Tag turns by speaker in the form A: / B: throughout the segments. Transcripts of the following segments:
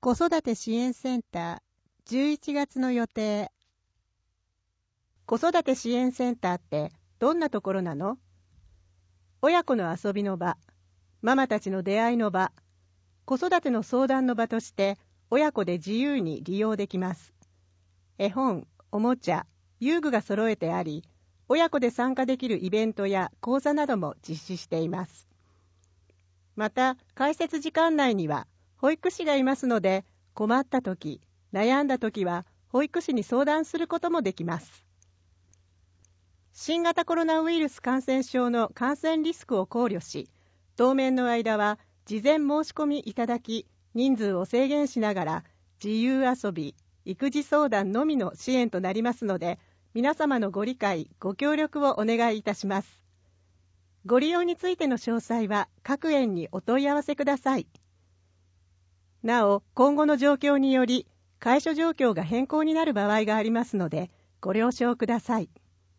A: 子育て支援センター11月の予定。子育て支援センターってどんなところなの？親子の遊びの場、ママたちの出会いの場、子育ての相談の場として親子で自由に利用できます。絵本、おもちゃ、遊具が揃えてあり、親子で参加できるイベントや講座なども実施しています。また、開設時間内には保育士がいますので、困ったとき、悩んだときは保育士に相談することもできます。新型コロナウイルス感染症の感染リスクを考慮し、当面の間は事前申し込みいただき、人数を制限しながら自由遊び、育児相談のみの支援となりますので、皆様のご理解、ご協力をお願いいたします。ご利用についての詳細は各園にお問い合わせください。なお、今後の状況により、開所状況が変更になる場合がありますので、ご了承ください。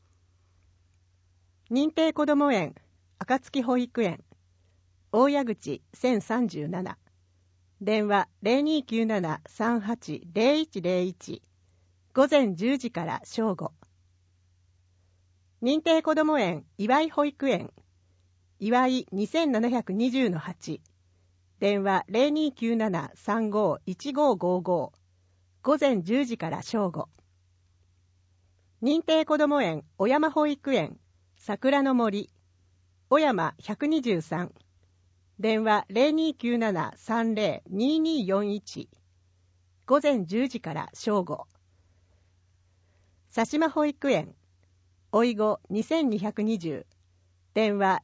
A: 認定こども園、暁保育園、大谷口1037、電話0297-380101、午前10時から正午。認定こども園、岩井保育園、岩井2720-8、電話0297-351555、午前10時から正午。認定こども園、小山保育園、桜の森、小山123、電話0297-302241、午前10時から正午。佐島保育園、おいご2220、電話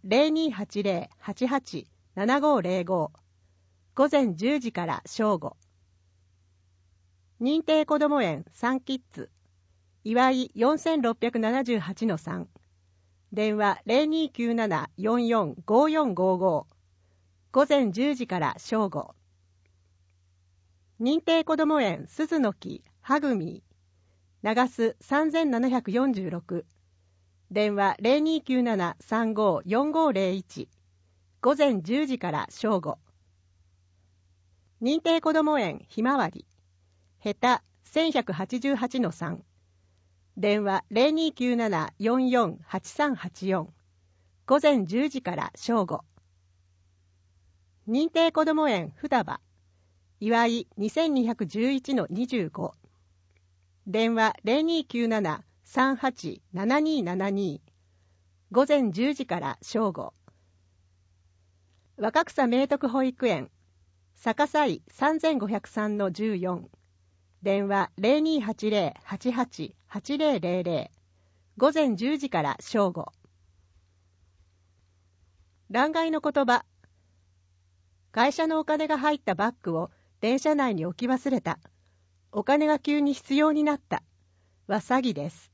A: 0280-88-7505、午前10時から正午。認定こども園サンキッズ、岩井4678-3、電話0297-445455、午前10時から正午。認定こども園鈴の木はぐみ、長洲3746、電話0297-354501、午前10時から正午。認定こども園ひまわり、へた1188-3、電話0297-448384、午前10時から正午。認定こども園双葉、岩井2211-25、電話0297-387272、午前10時から正午。若草明徳保育園、逆井3503-14、電話0280-88-8000、午前10時から正午。欄外の言葉、会社のお金が入ったバッグを電車内に置き忘れた。お金が急に必要になった。は詐欺です。